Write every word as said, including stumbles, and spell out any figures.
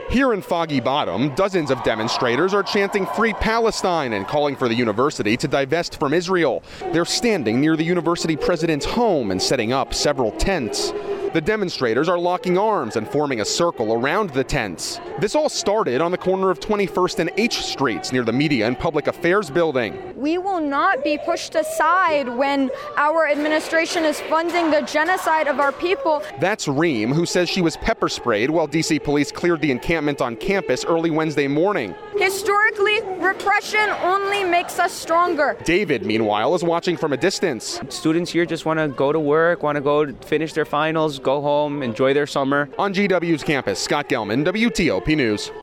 Here in Foggy Bottom, dozens of demonstrators are chanting Free Palestine and calling for the university to divest from Israel. They're standing near the university president's home and setting up several tents. The demonstrators are locking arms and forming a circle around the tents. This all started on the corner of twenty-first and H Streets near the Media and Public Affairs building. We will not be pushed aside when our administration is funding the genocide of our people. That's Reem, who says she was pepper sprayed while D C police cleared the encampment on campus early Wednesday morning. Historically, repression only makes us stronger. David, meanwhile, is watching from a distance. Students here just want to go to work, want to go finish their finals, go home, enjoy their summer. On G W's campus, Scott Gelman, W T O P News.